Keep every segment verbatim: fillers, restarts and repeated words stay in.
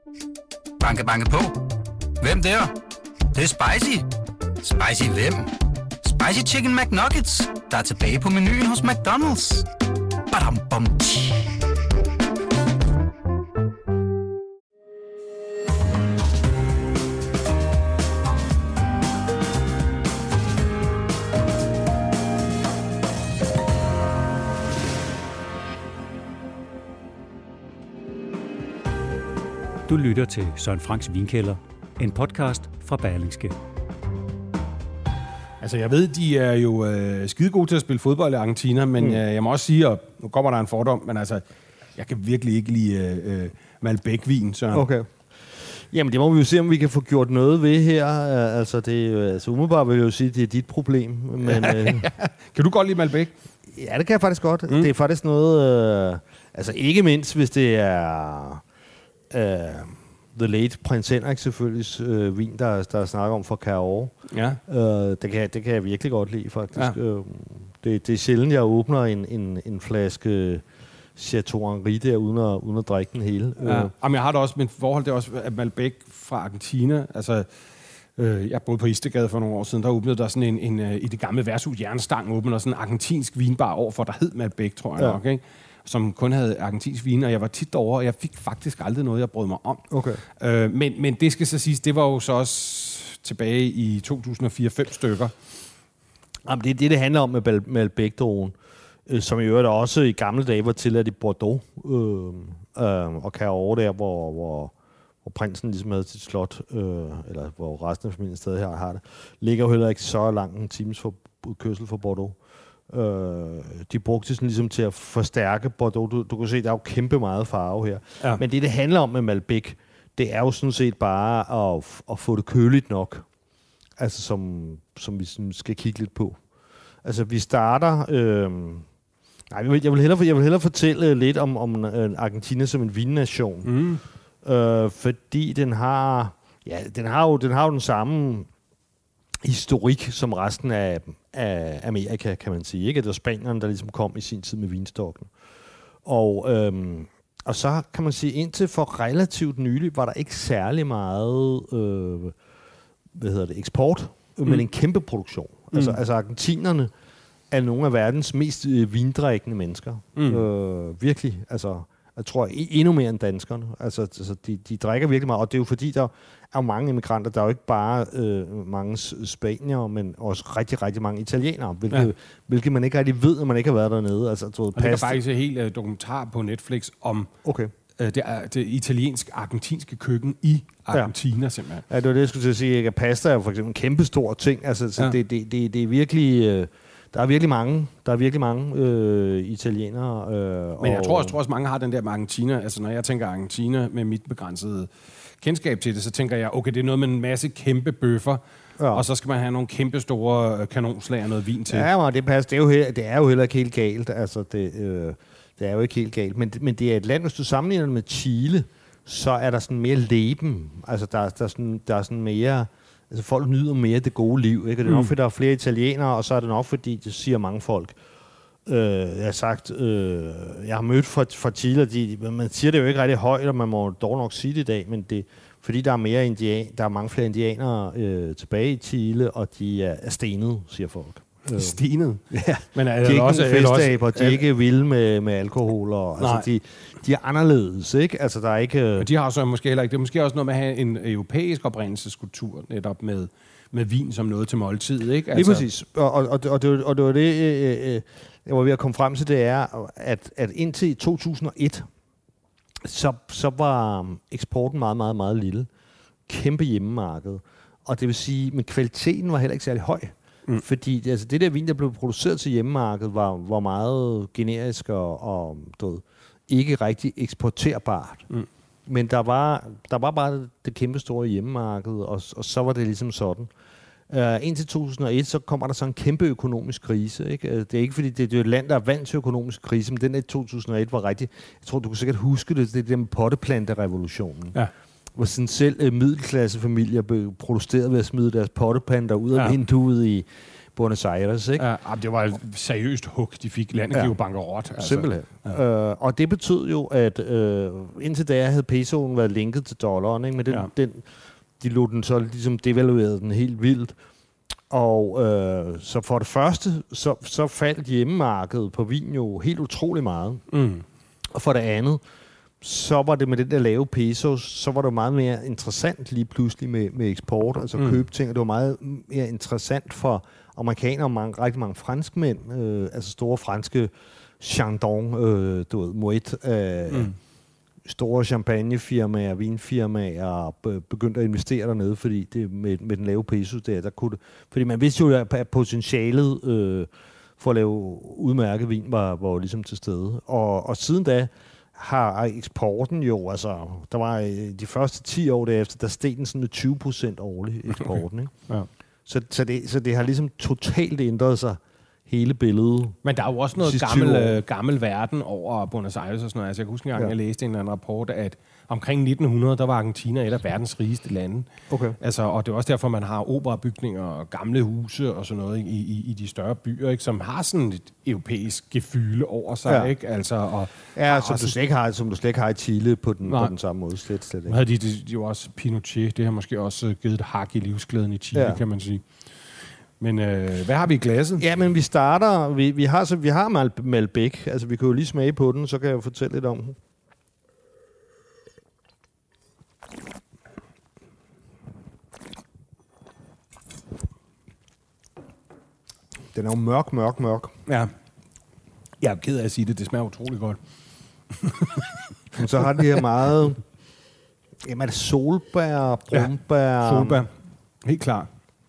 Banke, banke på. Hvem der? Det, det er spicy. Spicy hvem? Spicy Chicken McNuggets, der er tilbage på menuen hos McDonald's. Badum, bom, tji. Du lytter til Søren Franks Vinkælder, en podcast fra Berlingske. Altså, jeg ved, de er jo øh, skide gode til at spille fodbold i Argentina, men mm. øh, jeg må også sige, og nu kommer der en fordom, men altså, jeg kan virkelig ikke lide øh, øh, Malbec-vin, Søren. Okay. Jamen, det må vi jo se, om vi kan få gjort noget ved her. Altså, det er, altså umiddelbart vil jeg jo sige, at det er dit problem. Men, øh, kan du godt lide Malbec? Ja, det kan jeg faktisk godt. Mm. Det er faktisk noget... Øh, altså, ikke mindst, hvis det er... Uh, The Late Prins Henrik selvfølgelig uh, vin, der, der snakker om for Cahors. Ja. Uh, det, kan, det kan jeg virkelig godt lide, faktisk. Ja. Uh, det, det er sjældent, jeg åbner en, en, en flaske Chateau Henri der, uden at, uden at drikke den hele. Ja. Uh. Jamen, jeg har det også, men forhold det er også, at Malbec fra Argentina, altså... Øh, jeg boede på Istegade for nogle år siden, der åbnede der sådan en, en, en i det gamle værtshus Jernstang, åbnede der sådan en argentinsk vinbar overfor, der hed Malbec, tror jeg ja. nok, ikke? Som kun havde argentinsk vin, og jeg var tit derovre, og jeg fik faktisk aldrig noget, jeg brød mig om. Okay. Øh, men, men det skal så siges, det var jo så også tilbage i to tusind og fire fem stykker. Jamen, det er det, det handler om med Malbec-drogen, øh, som i øvrigt også i gamle dage var tilladt i Bordeaux, øh, øh, og Cahors der, hvor... hvor hvor prinsen ligesom havde sit slot, øh, eller hvor resten af familien stadig her har det, ligger jo heller ikke så langt en times for kørsel fra Bordeaux. Øh, de brugte det sådan ligesom til at forstærke Bordeaux. Du, du kan se, der er jo kæmpe meget farve her. Ja. Men det, det handler om med Malbec, det er jo sådan set bare at, at få det køligt nok. Altså, som, som vi sådan skal kigge lidt på. Altså, vi starter... Øh, nej, jeg vil, jeg, vil hellere, jeg vil hellere fortælle lidt om, om Argentina som en vinnation. Mm. Øh, fordi den har, ja, den har jo den har jo den samme historik som resten af, af Amerika, kan man sige. Ikke? Det var spanierne, der ligesom kom i sin tid med vinstokken. Og, øhm, og så kan man sige, indtil for relativt nylig var der ikke særlig meget øh, hvad hedder det, eksport, mm. men en kæmpe produktion. Mm. Altså, altså argentinerne er nogle af verdens mest øh, vindrikkende mennesker. Mm. Øh, virkelig, altså... Jeg tror endnu mere end danskerne. Altså, altså de, de drikker virkelig meget, og det er jo fordi, der er mange immigranter. Der er jo ikke bare øh, mange spanier, men også rigtig, rigtig mange italienere, hvilket, ja. hvilket man ikke rigtig ved, når man ikke har været dernede. Altså, tror, og det er faktisk en helt uh, dokumentar på Netflix om okay. uh, det, er, det italiensk-argentinske køkken i Argentina, ja. simpelthen. Ja, det var det, jeg skulle til at sige. Ikke? Pasta er jo for eksempel en kæmpe stor ting. Altså, så ja. det, det, det, det er virkelig... Øh, Der er virkelig mange, der er virkelig mange øh, italienere. Øh, Men jeg tror, jeg tror også, mange har den der med Argentina. Altså, når jeg tænker Argentina med mit begrænsede kendskab til det, så tænker jeg, okay, det er noget med en masse kæmpe bøffer, ja. og så skal man have nogle kæmpe store kanonslag og noget vin til. Ja, men det passer. Det er jo, he- det er jo heller ikke helt galt. Altså, det, øh, det er jo ikke helt galt. Men, men det er et land, hvis du sammenligner det med Chile, så er der sådan mere leben. Altså, der, der, er, sådan, der er sådan mere... Altså, folk nyder mere det gode liv, ikke? Og det er nok, fordi der er flere italienere, og så er det nok, fordi det siger mange folk. Øh, jeg har sagt, øh, jeg har mødt fra, fra Chile, de, man siger det jo ikke rigtig højt, og man må dog nok sige det i dag, men det fordi der er mere indian, der er mange flere indianere øh, tilbage i Chile, og de er, er stenet, siger folk. Stenet? Ja. Men er de er ikke også festaber, de er ikke vilde med, med alkohol, og altså, de, de er anderledes, ikke? Altså, der er ikke... Men de har så måske heller ikke... Det er måske også noget med at have en europæisk oprindelseskultur, netop med, med vin som noget til måltid, ikke? Altså. Lige præcis. Og, og, og, og, det, og det var det, øh, øh, jeg var ved at komme frem til, det er, at, at indtil to tusind og et, så, så var eksporten meget, meget, meget lille. Kæmpe hjemmemarked. Og det vil sige, men kvaliteten var heller ikke særlig høj. Mm. Fordi altså, det der vin, der blev produceret til hjemmemarkedet, var, var meget generisk og, og du ved, ikke rigtig eksporterbart. Mm. Men der var, der var bare det kæmpe store hjemmemarked, og, og så var det ligesom sådan. Uh, indtil to tusind og et, så kommer der så en kæmpe økonomisk krise. Ikke? Det er ikke fordi, det, det er et land, der er vant til økonomisk krise, men den der i to tusind og et var rigtig... Jeg tror, du kan sikkert huske det, det er den potteplanterevolutionen. Ja. Hvor sådan selv uh, middelklassefamilier blev protesteret ved at smide deres potteplanter ud af ja. vinduet i, Buenos Aires, ikke? Ja, det var et seriøst hug, de fik. Landet Ja. blev bankerot. Altså. Simpelthen. Ja. Øh, og det betød jo, at øh, indtil da havde pesoen været linket til dollaren, ikke? Men den, Ja. den, de lod den så ligesom devaluerede den helt vildt. Og øh, så for det første, så, så faldt hjemmemarkedet på vin jo helt utrolig meget. Mm. Og for det andet, så var det med den der lave pesos, så var det meget mere interessant lige pludselig med, med eksport, altså Mm. købe ting, og det var meget mere interessant for amerikanere og mange, rigtig mange franskmænd, øh, altså store franske Chandon, øh, du ved, Moet, øh, mm. store champagnefirmaer, vinfirmaer be- begyndte at investere dernede, fordi det med, med den lave peso der, der kunne det, fordi man vidste jo, at potentialet øh, for at lave udmærket vin var, var jo ligesom til stede. Og, og siden da har eksporten jo, altså, der var de første ti år derefter, der steg den sådan med tyve procent årligt, eksporten, ikke? Ja. Så, så, det, så det har ligesom totalt ændret sig, hele billedet. Men der er jo også noget Sidste gammel, tyve år. øh, gammel verden over Buenos Aires og sådan noget. Altså, jeg kan huske en gang, Ja. jeg læste en eller anden rapport, at omkring nitten hundrede, der var Argentina et af verdens rigeste lande. Okay. Altså, og det er også derfor, man har operabygninger og gamle huse og sådan noget i, i, i de større byer, ikke? Som har sådan et europæisk gefyle over sig. Ja. Ikke? Altså, og Ja, som du, slet ikke har, som du slet ikke har i Chile på den, Nej. på den samme måde. Slet, slet nu ikke. havde de, de, de jo også Pinochet. Det har måske også øh, givet et hak i livsglæden i Chile, Ja. kan man sige. Men øh, hvad har vi i glasset? Ja, men vi starter, vi, vi har, så, vi har Mal- Malbec, altså vi kan jo lige smage på den, så kan jeg jo fortælle lidt om den. Den er jo mørk, mørk, mørk. Ja. Jeg er ked af at sige det. Det smager utrolig godt. Men så har den det her meget... Jamen er det solbær, brumbær? Solbær. Helt klart.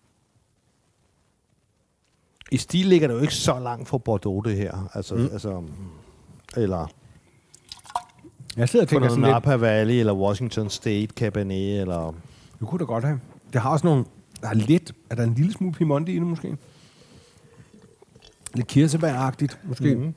I stil ligger det jo ikke så langt fra Bordeaux, det her. Altså, mm. altså eller Jeg sidder og for tænker noget sådan lidt... Napa Valley, eller Washington State Cabernet, eller... Det kunne da godt have. Det har også nogle... Der er lidt... Er der en lille smule Piemonte i det, måske? Lidt kirsebæragtigt, måske. Mm-hmm.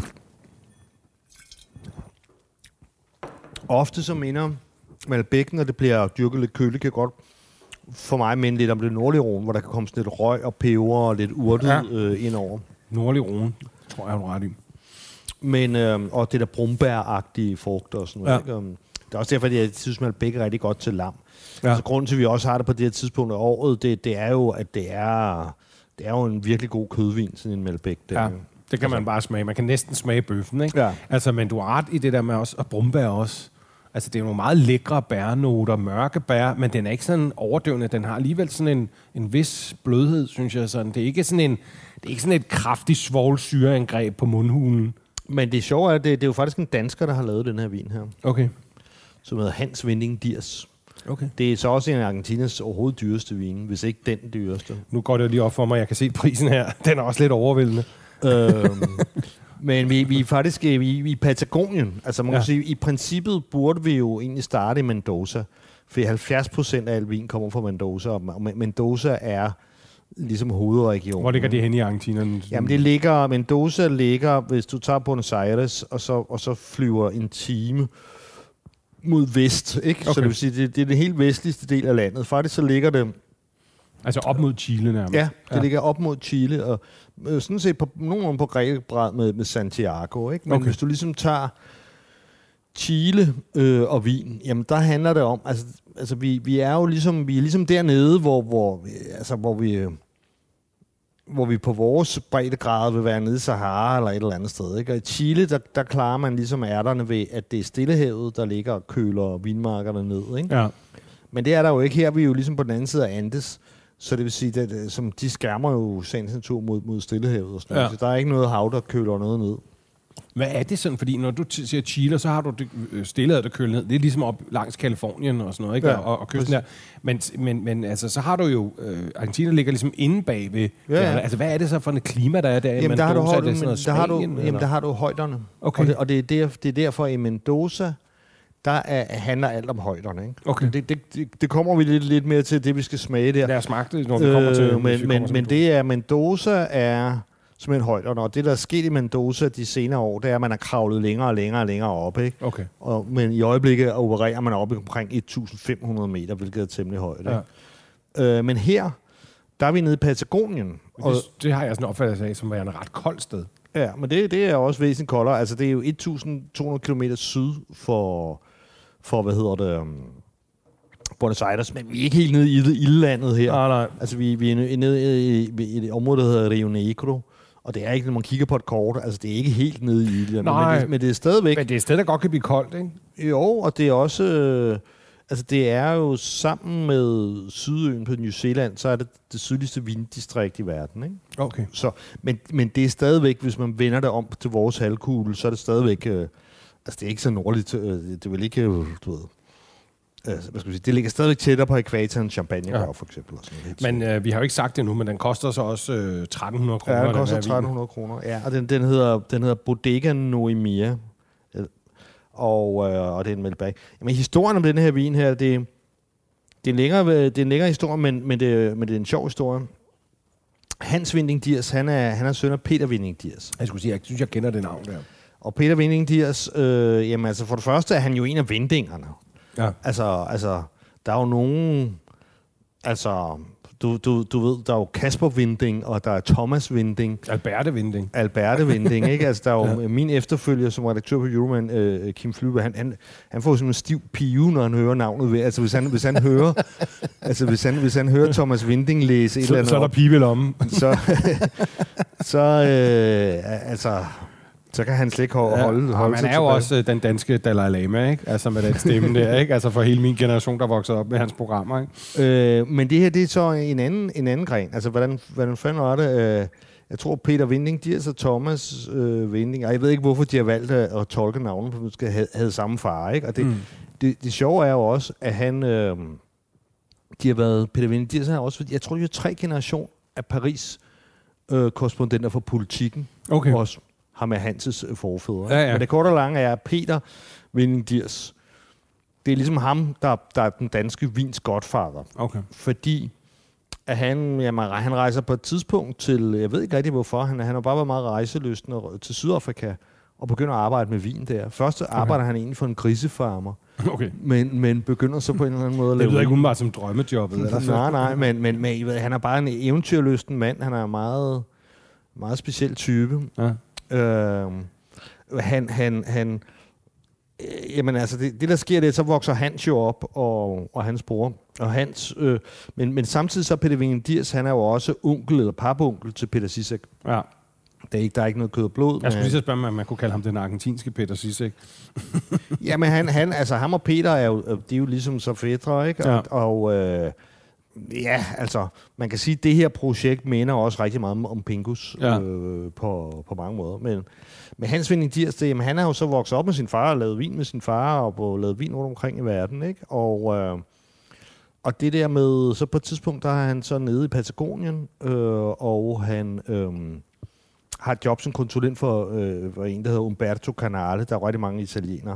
Ofte så minder Malbec, når det bliver dyrket lidt køligt, kan godt for mig minde lidt om det nordlige Rhône, hvor der kan komme sådan lidt røg og peber og lidt urtet Ja. øh, indover. Nordlig Rhône, tror jeg, hun ret i. Men, øh, og det der brumbær-agtige frugter og sådan noget. Ja. Ikke? Um, det er også derfor, at jeg synes, at Malbec er rigtig godt til lam. Ja. Altså, grunden til, at vi også har det på det her tidspunkt af året, det, det er jo, at det er, det er jo en virkelig god kødvin, sådan en Malbec. Der. Ja, det kan man bare smage. Man kan næsten smage bøffen, ikke? Ja. Altså, men du har ret i det der med også, og brumbær også. Altså, det er nogle meget lækre bærnoter, mørke bær, men den er ikke sådan overdøvende. Den har alligevel sådan en, en vis blødhed, synes jeg. Sådan. Det er ikke sådan en, det er ikke sådan et kraftigt svovlsyreangreb på mundhulen. Men det sjove er, at det, det er jo faktisk en dansker, der har lavet den her vin her, Okay. som hedder Hans Winding Diers. Okay. Det er så også en af Argentinas overhovedet dyreste vin, hvis ikke den dyreste. Nu går det lige op for mig, jeg kan se prisen her. Den er også lidt overvældende. øhm, men vi, vi er faktisk vi, vi er i Patagonien. Altså man Ja. kan sige, i princippet burde vi jo egentlig starte i Mendoza. For halvfjerds procent af al vin kommer fra Mendoza, og Mendoza er ligesom hovedregionen. Hvor ligger det henne i Argentina? Jamen det ligger, Mendoza ligger, hvis du tager Buenos Aires, og så, og så flyver en time mod vest, ikke? Okay. Så det vil sige, det, det er den helt vestligste del af landet. Faktisk så ligger det... Altså op mod Chile nærmest. Ja, det ja. ligger op mod Chile, og øh, sådan set på, nogenlunde på grækebræd med, med Santiago, ikke? Men Okay. hvis du ligesom tager Chile øh, og vin, jamen der handler det om, altså, altså vi, vi er jo ligesom, vi er ligesom dernede, hvor, hvor, altså, hvor vi... Øh, hvor vi på vores breddegrad vil være nede i Sahara eller et eller andet sted. Ikke? Og i Chile, der, der klarer man ligesom ærterne ved, at det er Stillehavet, der ligger og køler vinmarkerne ned. Ikke? Ja. Men det er der jo ikke her. Vi er jo ligesom på den anden side af Andes. Så det vil sige, at det, som de skærmer jo sagens natur mod, mod Stillehavet. Og sådan Ja. noget. Så der er ikke noget hav, der køler noget ned. Hvad er det sådan? Fordi når du t- siger Chile, så har du det øh, Stillehavet, der køler ned. Det er ligesom op langs Kalifornien og sådan noget, ikke? Ja, og, og kysten der. Men, men, men altså, så har du jo... Øh, Argentina ligger ligesom inde bagved. Ja, ja. Altså, hvad er det så for et klima, der er der? Jamen, der har, du Mendoza? Er højden, det sådan noget der, har du, Spanien, jamen, eller? der har du højderne. Okay. Og, det, og det, er der, det er derfor i Mendoza, der er, handler alt om højderne. Ikke? Okay. Det, det, det, det kommer vi lidt, lidt mere til, det vi skal smage der. Lad os smage det, når vi kommer til... Øh, hvis vi men, kommer men, til men det er, Mendoza er simpelthen højderne, og det, der er sket i Mendoza de senere år, det er, at man har kravlet længere og længere og længere op. Ikke? Okay. Og, men i øjeblikket opererer man op omkring et tusind fem hundrede meter, hvilket er temmelig højt. Ikke? Ja. Øh, men her, der er vi nede i Patagonien. Og det, det har jeg sådan opfattet af, som var et ret koldt sted. Ja, men det, det er også væsentligt koldere. Altså, det er jo tusind to hundrede kilometer syd for, for, hvad hedder det, um, Buenos Aires, men vi er ikke helt nede i det ildlandet her. Nej, nej. Altså, vi, vi er nede i, i, i et område, der hedder Rio Negro, og det er ikke, når man kigger på et kort, altså, det er ikke helt nede i ildlandet, Nej, men det, men det er stadigvæk... Men det er et sted, der godt kan blive koldt, ikke? Jo, og det er også... Øh, altså, det er jo sammen med Sydøen på New Zealand, så er det det sydligste vinddistrikt i verden, ikke? Okay. Så, men, men det er stadigvæk, hvis man vender det om til vores halvkugle, så er det stadigvæk... Øh, altså, det er ikke så nordligt. Øh, det vil ikke... Øh, du ved... Øh, hvad skal vi sige? Det ligger stadigvæk tættere på ekvatoren, Champagne ja. for eksempel. Og sådan men øh, vi har jo ikke sagt det nu, men den koster så også øh, tretten hundrede kroner. Ja, den koster tretten hundrede kroner. Ja, og den, den, hedder, den hedder Bodega Noemia. Og, øh, og det er en Malbec. Jamen, historien om den her vin her, det, det, er, en længere, det er en længere historie, men, men, det, men det er en sjov historie. Hans Winding Diers, han er, han er søn af Peter Winding Diers. Jeg skulle sige, jeg synes, jeg kender det navn der. Og Peter Winding Diers, øh, jamen altså for det første er han jo en af vindingerne. Ja. Altså, altså, der er jo nogen... Altså, du, du, du ved, der er jo Kasper Winding, og der er Thomas Winding. Alberte Winding. Alberte Winding, ikke? Altså, der er jo ja. min efterfølger som redaktør på Euroman, øh, Kim Flybe, han, han, han får sådan en stiv pive, når han hører navnet ved. Altså, hvis han, hvis han hører... altså, hvis han, hvis han hører Thomas Winding læse et så, eller andet... Så er der pibe i lommen. så... så, øh, altså... Så kan han slet ikke holde, ja, holde, holde sig. Han er jo også den danske Dalai Lama, ikke? Altså med den stemme der, ikke? Altså for hele min generation, der voksede op med hans programmer, ikke? Øh, men det her, det er så en anden, en anden gren. Altså, hvordan, hvordan fanden var det? Øh, jeg tror, Peter Winding, de er så Thomas øh, Winding. Og jeg ved ikke, hvorfor de har valgt at, at tolke navnet, for de havde, havde samme far, ikke? Og det, mm. det, det sjove er jo også, at han... Øh, de har været... Peter Winding, de har også... Jeg tror, de har tre generation af Paris øh, korrespondenter for Politikken. Okay. Også. Ham med Hanses forfædre. Ja, ja. Men det korte og lange er, Peter Winding Diers. Det er ligesom ham, der, der er den danske vins godfather. Okay. Fordi at han, jamen, han rejser på et tidspunkt til, jeg ved ikke rigtig hvorfor, han, han har bare været meget rejselysten til Sydafrika og begynder at arbejde med vin der. Først okay. arbejder han egentlig for en grisefarmer, okay. men, men begynder så på en eller anden måde at lave... Det lyder ikke umiddelbart som drømmejobbet. Eller nej, nej, men, men, men ved, han er bare en eventyrlysten mand. Han er en meget, meget speciel type. Ja. Øh, han, han, han, øh, jamen altså, det, det der sker, det så vokser Hans jo op, og, og hans bror, og Hans, øh, men, men samtidig så Peter Winding Diers, han er jo også onkel eller papunkel til Peter Sisek. Ja. Der er ikke, der er ikke noget kød og blod. Jeg skulle lige så spørge mig, om man kunne kalde ham den argentinske Peter Sisek. Jamen han, han, altså ham og Peter er jo, de er jo ligesom så fædre, ikke? Ja. Og, og øh, ja, altså, man kan sige, at det her projekt minder også rigtig meget om Pingus ja. øh, på, på mange måder. Men, men Hans Winding Diers, det, jamen, han har jo så vokset op med sin far og lavet vin med sin far og lavet vin rundt omkring i verden, ikke? Og, øh, og det der med, så på et tidspunkt, der er han så nede i Patagonien, øh, og han øh, har et job som konsulent for, øh, for en, der hedder Umberto Canale. Der er rigtig mange italienere.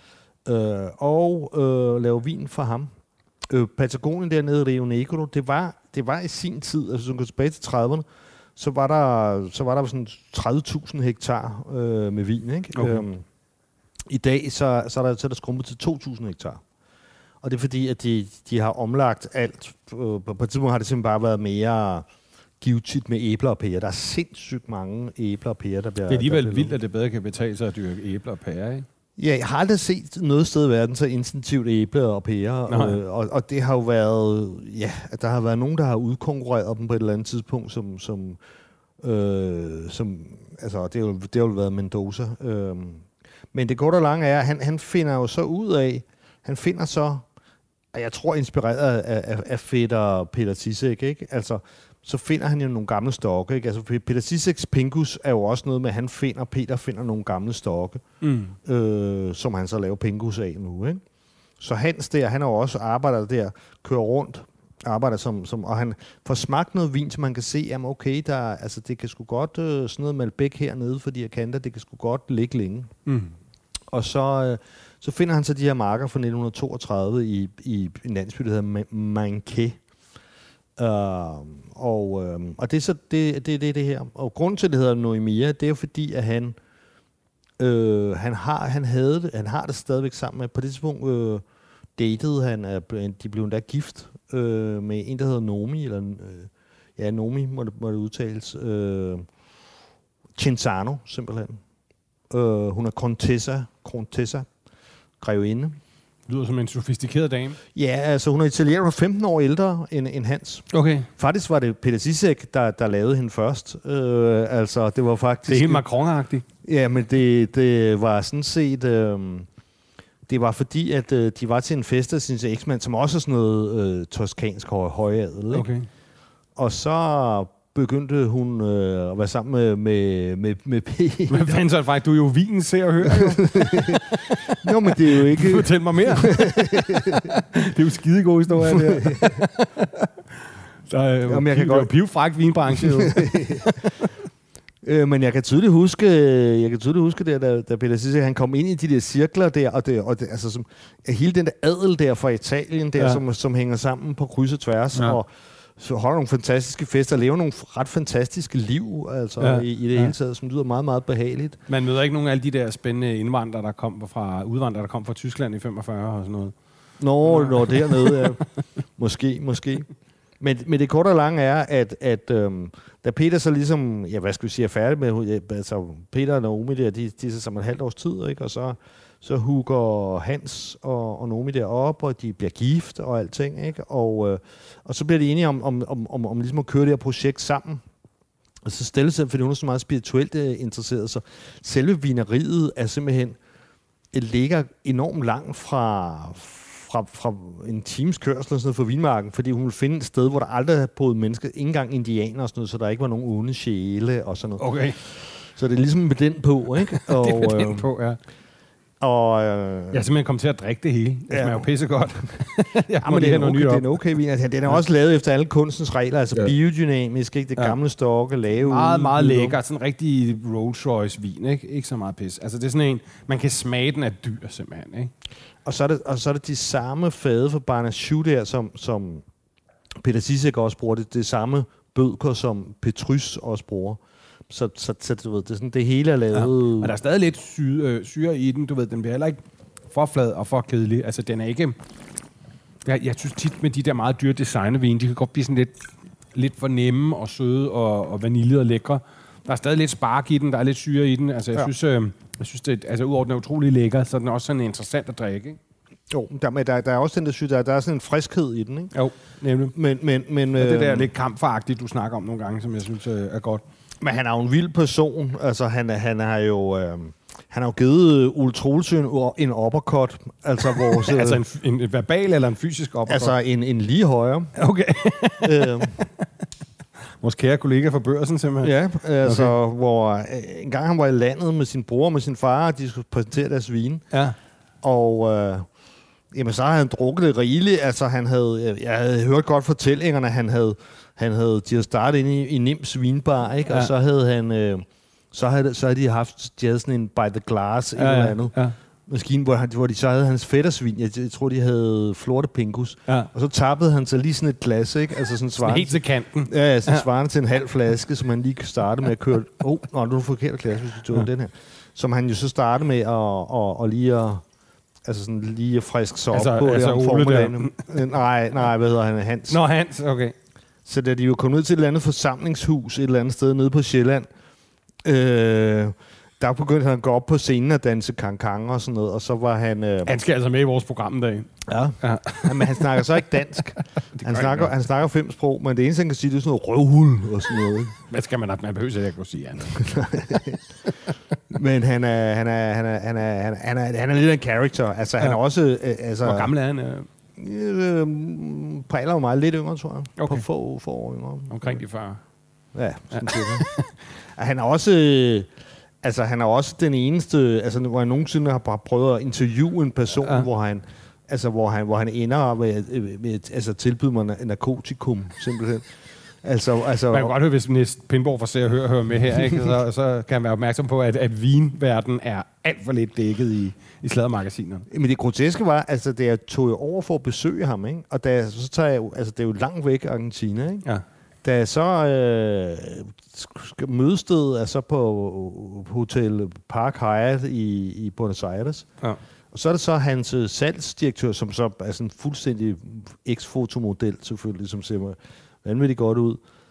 Øh, og øh, laver vin for ham. Øh, Patagonien dernede i Rio Negro, det var, det var i sin tid, altså som går tilbage til trediverne, så var der, så var der sådan tredive tusind hektar øh, med vin, ikke? Okay. Øhm, I dag, så, så er der, så er der skrumpet til to tusind hektar. Og det er fordi, at de, de har omlagt alt. På, på et tidspunkt har det simpelthen bare været mere givtigt med æbler og pærer. Der er sindssygt mange æbler og pærer, der bliver... Det er alligevel vildt, at det bedre kan betale sig at dyrke æbler og pærer, ikke? Ja, jeg har aldrig set noget sted i verden så instinktivt æble og pære, øh, og, og det har jo været, ja, der har været nogen, der har udkonkurreret dem på et eller andet tidspunkt, som, som, øh, som altså, det har jo, det har jo været Mendoza. Øh. Men det korte og lange er, han, han finder jo så ud af, han finder så, og jeg tror inspireret af, af, af fætter Peter Sisek, ikke? Altså, så finder han jo nogle gamle stokke, ikke? Altså, Peter Siseks Pingus er jo også noget med, at han finder, Peter finder nogle gamle stokke, mm. øh, som han så laver Pingus af nu, ikke? Så Hans der, han har jo også arbejdet der, kører rundt, arbejder som, som, og han får smagt noget vin, så man kan se, jamen okay, der, altså, det kan sgu godt, øh, sådan noget Malbec hernede for de her kanter, det kan sgu godt ligge længe. Mm. Og så, øh, så finder han så de her marker fra nitten toogtredive i, i en landsby, der hedder Manqué. Uh, og, uh, og det er så det, det, det, det her. Og grunden til, at det hedder Noemia, det er jo fordi, at han, uh, han, har, han, havde det, han har det stadigvæk sammen med. På det tidspunkt uh, datede han, uh, de blev endda gift uh, med en, der hedder Nomi, eller uh, ja, Nomi må det, må det udtales. Øh, Cinzano, simpelthen. Øh, hun er Contessa, Contessa, grevinde. Lyder som en sofistikeret dame. Ja, altså hun er italiener, hun er femten år ældre end, end Hans. Okay. Faktisk var det Peter Zizek, der, der lavede hende først. Øh, altså, det var faktisk... Det er helt Macron-agtigt. Ja, men det, det var sådan set... Øh, det var fordi, at øh, de var til en fest af sin eksmand, som også er sådan noget øh, toskansk høj, højadel. Okay. Og så begyndte hun øh, at være sammen med, med, med, med Peter. Hvad fanden så er det faktisk? Du er jo vinen, ser og hører. Nå, men det er jo ikke... Fortæl mig mere. Det er jo skidegod historie, det her. Så øh, Jamen, jeg kan piv, godt... pivfræk vinbranche, jo. øh, men jeg kan tydeligt huske, jeg kan tydeligt huske der, da, da Peter Zizek, han kom ind i de der cirkler der, og, det, og det, altså, som, hele den der adel der fra Italien, der, ja. som, som hænger sammen på kryds og tværs, ja. og så holder nogle fantastiske fester, lever nogle ret fantastiske liv, altså ja. i, i det ja. hele taget, som lyder meget, meget behageligt. Man møder ikke nogen af alle de der spændende indvandrere, der kom fra, udvandrere, der kom fra Tyskland i femogfyrre og sådan noget. Nå, ja. Nå dernede, ja. Måske, måske. Men, men det korte og lange er, at, at øhm, da Peter så ligesom, ja, hvad skal vi sige, er færdig med, altså Peter og Naomi der, de, de er så sammen et halvt års tid, ikke? Og så, så hugger Hans og, og Naomi der op, og de bliver gift og alting, ikke? Og, øh, og så bliver de enige om, om, om, om, om ligesom at køre det her projekt sammen. Og så stille sig, fordi hun er så meget spirituelt øh, interesseret, så selve vineriet er simpelthen, det ligger enormt langt fra... Fra, fra en times kørsel og sådan noget for vinmarken, fordi hun ville finde et sted, hvor der aldrig havde boet mennesker, ikke engang indianer og sådan noget, så der ikke var nogen onde sjæle og sådan noget. Okay. Så det er ligesom med den på, ikke? Og, det er med den på, ja. Og, øh, jeg er simpelthen kommet til at drikke det hele. Det ja. smager jo pissegodt. Ja, men det er, okay, det er en okay vin. Altså, den er også lavet efter alle kunstens regler, altså ja. biodynamisk, ikke? Det ja. gamle stokke, lave... Meget, meget lækker. Sådan en rigtig Rolls Royce vin, ikke? Ikke så meget pis. Altså det er sådan en, man kan smage den af dyr, simpelthen, ikke? Og så er det, og så er det de samme fade for Barnachou der, som, som Peter Zizek også bruger. Det, det samme bødker, som Petrus også bruger. Så, så, så du ved, det, er sådan, det hele er lavet... Ja. Og der er stadig lidt syre, øh, syre i den, du ved. Den bliver heller ikke for flad og for kedelig. Altså, den er ikke... Jeg, jeg synes tit med de der meget dyre designervine, de kan godt blive sådan lidt, lidt for nemme og søde og, og vanilje og lækre. Der er stadig lidt spark i den, der er lidt syre i den. Altså, jeg ja. synes... Øh, Jeg synes, det, altså udover den er utrolig lækker, så er den også sådan interessant at drikke, ikke? Jo, der, men der, der er også den der syge, der, der er sådan en friskhed i den, ikke? Jo, nemlig. Men, men, men, ja, det der er lidt kampfaragtigt, du snakker om nogle gange, som jeg synes er godt. Men han er jo en vild person. Altså, han, han har jo... Øh, han har jo givet Ole Troelsø en, en uppercut. Altså, vores, altså en, en, en verbal eller en fysisk uppercut? Altså en, en lige højre. Okay. øh, Vores kære kollega fra Børsen, simpelthen. Ja, altså, okay. hvor øh, en gang han var i landet med sin bror og med sin far, og de skulle præsentere deres vin. Ja. Og øh, jamen, så havde han drukket det rigeligt. Altså, han havde, jeg havde hørt godt fortællingerne, han havde, han havde, de havde startet inde i, i Nims vinbar, ikke? Ja. Og så havde han, øh, så havde, så havde de haft, de havde sådan en by the glass, ja, eller andet. Ja. Maskine, hvor, han, hvor de så havde hans fættersvin. Jeg, jeg tror, de havde Florte Pingus. Ja. Og så tappede han så lige sådan et glas, ikke? Altså sådan svarende. Helt til kanten. Ja, altså ja. Svarende til en halv flaske, som han lige kunne starte med at køre... Åh, oh, nå, du er forkert glas, hvis du tog ja. den her. Som han jo så startede med at og, og lige at... Altså sådan lige at friske sig altså, op på altså det om formiddagen. Nej, nej, hvad hedder han? Hans. Nå, Hans, okay. Så da de jo kom ud til et eller andet forsamlingshus, et eller andet sted nede på Sjælland, øh, der begyndte han at gå op på scenen og danse kankang og sådan noget, og så var han... Øh, han skal altså med i vores program en dag. Ja, ja. Men han snakker så ikke dansk. han, snakker, han snakker fem sprog, men det eneste, han kan sige, det er sådan noget røvhul og sådan noget. Hvad skal man da? Man behøver ikke at sige andet. Men han er, han er, han er, han er, han er, han er, han er lidt en character. Altså, ja. Han er også... Øh, altså, hvor gammel er han? Øh? Øh, på alder meget lidt yngre, tror jeg. Okay. På få, få år yngre. Omkring de fyrre. Ja, sådan ja. Han er også... Øh, altså, han er også den eneste... Altså, hvor jeg nogensinde har bare prøvet at interviewe en person, ja. hvor han... Altså, hvor han, hvor han ender med, med altså, tilbyde mig en narkotikum, simpelthen. Altså, altså, man kan godt høre, hvis næste Pindborg får se og høre, høre med her, ikke? Så, så kan man være opmærksom på, at, at vinverden er alt for lidt dækket i, i sladdermagasinerne. Men det groteske var, altså, da jeg tog jo over for at besøge ham, ikke? Og da, så tager jeg jo, altså, det er jo langt væk Argentina, ikke? Ja. Da jeg så øh, skal mødested, altså på Hotel Park Hyatt i, i Buenos Aires, ja. Og så er det så hans øh, salgsdirektør, som så er sådan en fuldstændig eks-fotomodel, selvfølgelig, som ser vanvittigt godt ud.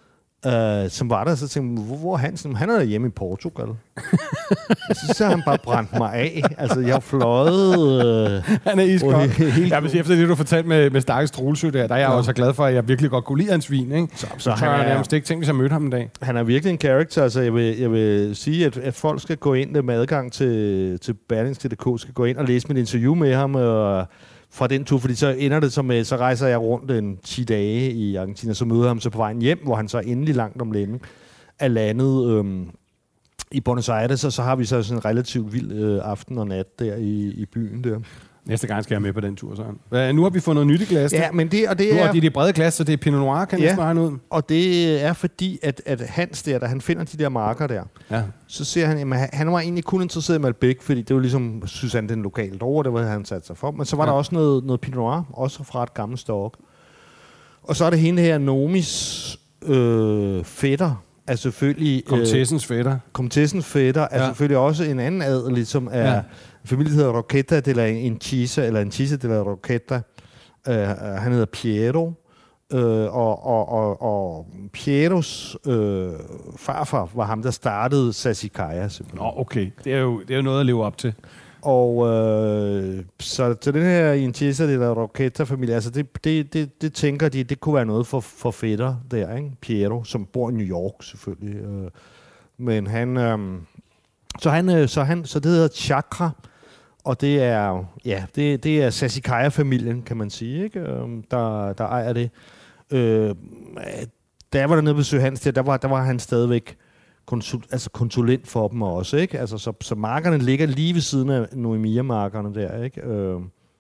Uh, som var der, så tænkte jeg, hvor, hvor er Hansen? Han er der hjemme i Portugal. Så så har han bare brændt mig af. Altså, jeg har fløjet... Uh, han er iskold. Jeg vil sige, efter det, du fortalte med, med Stakkels Troelsø der, der er jeg ja. også glad for, at jeg virkelig godt kunne lide hans vin, ikke? Så, så, så han har jeg nærmest ikke tænkt, hvis jeg mødte ham en dag. Han er virkelig en character. Altså, jeg vil, jeg vil sige, at, at folk skal gå ind med adgang til, til Berlingske punktum d k, skal gå ind og læse mit interview med ham, og fra den tur, fordi så ender det som med, så rejser jeg rundt en ti dage i Argentina, så møder ham så på vejen hjem, hvor han så endelig langt om længe er landet øhm, i Buenos Aires, og så har vi så sådan en relativt vild øh, aften og nat der i, i byen der. Næste gang skal jeg med på den tur, så. Nu har vi fundet noget nyt i glas. Ja, men det, og det nu er... Nu er det brede glas, så det er Pinot Noir, kan ja, jeg ud. Og det er fordi, at, at Hans der, da han finder de der marker der, ja. så ser han, at han var egentlig kun interesseret i Malbec, fordi det var ligesom, synes han, den lokale over, det var han sat sig for. Men så var ja. der også noget, noget Pinot Noir, også fra et gammelt stok. Og så er det hende her, Nomis øh, fætter, er selvfølgelig... Komtessens fætter. Komtessens fætter er ja. selvfølgelig også en anden adel, som er... Ja. Familien hedder Roqueta de la Incisa, eller Incisa de la Roqueta. Uh, han hedder Piero. Uh, og, og, og, og Pieros uh, farfar var ham, der startede Sassicaia. Nå, okay. Det er, jo, det er jo noget at leve op til. Og uh, så til den her Incisa de la Roqueta-familie, altså det, det, det, det tænker de, det kunne være noget for, for fætter der, ikke? Piero, som bor i New York selvfølgelig. Uh, men han... Um, så, han, så, han, så det hedder Chakra. Og det er ja, det, det er Sassicaia-familien, kan man sige, ikke? Der, der ejer det. Øh, da jeg var dernede ved Sø Hans, der, der, var, der var han stadigvæk konsul, altså konsulent for dem også, ikke? Altså, så, så markerne ligger lige ved siden af Noemia-markerne der, ikke? Øh.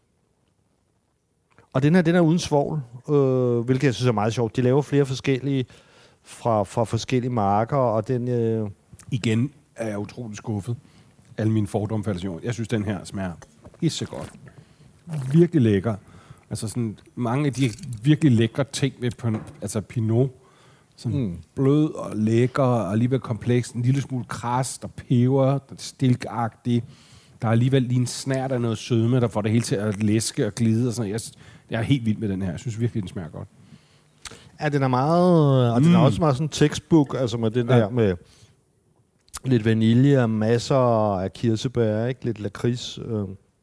Og den her, den er uden svovl, øh, hvilket jeg synes er meget sjovt. De laver flere forskellige fra, fra forskellige marker, og den... Øh Igen er jeg utroligt skuffet. Alle mine fordomme falder sig. Jeg synes, den her smager ikke godt. Virkelig lækker. Altså sådan mange af de virkelig lækre ting ved altså Pinot. Sådan mm. blød og lækker og alligevel kompleks. En lille smule kras, der peber, der er stilkagtigt. Der er alligevel lige en snært af noget sødme, der får det hele til at læske og glide. Og sådan. Jeg, jeg er helt vild med den her. Jeg synes virkelig, den smager godt. Ja, den er meget... Og mm. den er også meget sådan textbook, altså med den ja. der med... Lidt vanilje og masser af kirsebær, ikke? Lidt lakrids. Øh.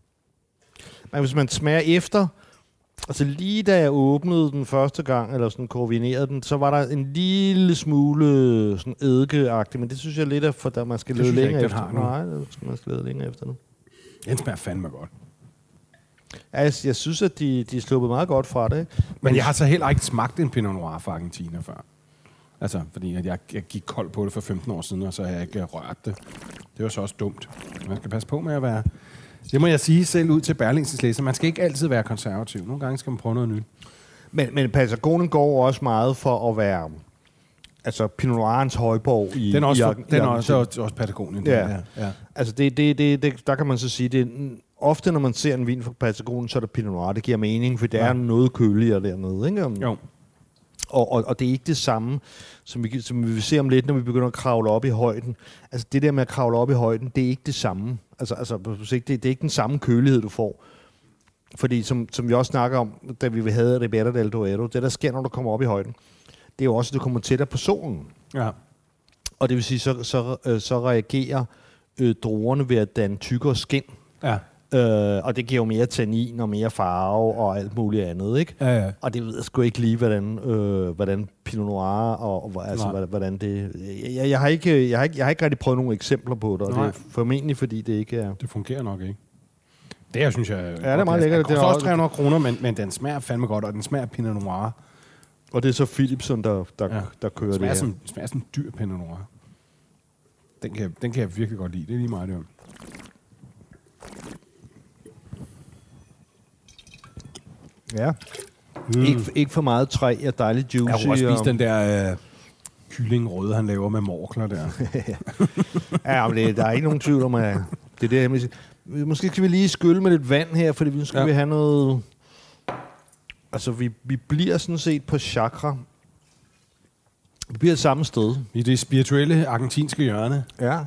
Men hvis man smager efter, altså lige da jeg åbnede den første gang, eller sådan koordinerede den, så var der en lille smule sådan eddikeagtigt, men det synes jeg lidt er, for der man skal lede længere efter. Nej, det skal man skal lede længere efter nu. Den smager fandme godt. Ja, jeg, jeg synes, at de, de er sluppet meget godt fra det. Men, men jeg har så heller ikke smagt en Pinot Noir fra Argentina før. Altså, fordi at jeg, jeg gik kold på det for femten år siden, og så har jeg ikke rørt det. Det var så også dumt. Man skal passe på med at være... Det må jeg sige selv ud til Berlingskes læser. Man skal ikke altid være konservativ. Nogle gange skal man prøve noget nyt. Men, men Patagonien går også meget for at være... Altså, Pinot Noirens højborg i... Den er også, i, for, i, den er også, også, også Patagonien. Ja. Der, ja. Altså, det, det, det, det, der kan man så sige, det ofte, når man ser en vin fra Patagonien, så er det Pinot Noir. Det giver mening, for det ja. er noget køligere dernede, ikke? Jo. Og, og, og det er ikke det samme, som vi, som vi vil se om lidt, når vi begynder at kravle op i højden. Altså det der med at kravle op i højden, det er ikke det samme. Altså, altså det, det er ikke den samme kølighed, du får. Fordi som, som vi også snakker om, da vi havde Ribera del Duero, det der sker, når du kommer op i højden, det er jo også, at du kommer tættere på solen. Ja. Og det vil sige, så, så, så, så reagerer øh, druerne ved at danne tykkere skin. Ja. Øh, og det giver jo mere tannin og mere farve og alt muligt andet, ikke? Ja, ja. Og det ved jeg sgu ikke lige, hvordan, øh, hvordan Pinot Noir og, og altså, hvordan det... Jeg, jeg, har ikke, jeg, har ikke, jeg har ikke rigtig prøvet nogle eksempler på det, og Nej. det er formentlig, fordi det ikke er... Det fungerer nok ikke. Det her, synes jeg... Ja, det er meget lækkert. Det koster også tre hundrede kroner, men, men den smager fandme godt, og den smager Pinot Noir. Og det er så Philipsen, der, der, ja. der kører det her. Som, det smager som dyr Pinot Noir. Den kan, den kan jeg virkelig godt lide. Det er lige meget, det er. Ja. Mm. Ikke, ikke for meget træ og dejligt juicy. Jeg har også spist den der øh, kylling røde, han laver med morkler der. Ja, men det, der er ikke nogen tvivl om, at det er det. Måske skal vi lige skylle med lidt vand her, fordi nu skal ja. vi have noget... Altså, vi, vi bliver sådan set på Chakra. Vi bliver samme sted. I det spirituelle argentinske hjørne. Ja.